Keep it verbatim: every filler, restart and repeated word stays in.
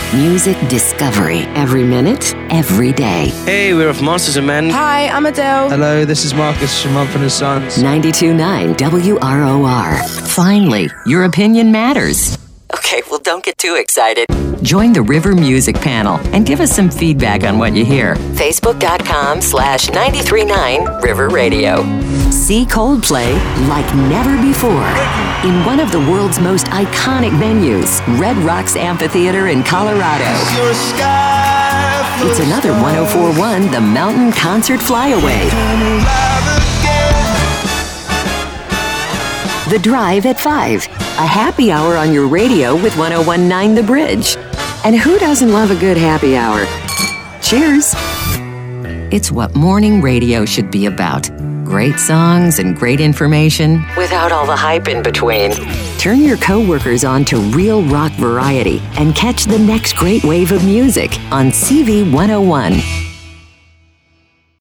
Music discovery every minute, every day. Hey, we're of Monsters and Men. Hi, I'm Adele. Hello, this is Marcus from Mumford and Sons. ninety-two point nine W R O R. Finally, your opinion matters. Okay, well, don't get too excited. Join the River Music panel and give us some feedback on what you hear. Facebook.com slash 939 River Radio. See Coldplay like never before in one of the world's most iconic venues, Red Rocks Amphitheater in Colorado. It's another one oh four point one The Mountain Concert Flyaway. The Drive at five. A happy hour on your radio with one oh one point nine The Bridge. And who doesn't love a good happy hour? Cheers. It's what morning radio should be about. Great songs and great information without all the hype in between. Turn your coworkers on to real rock variety and catch the next great wave of music on C V one oh one.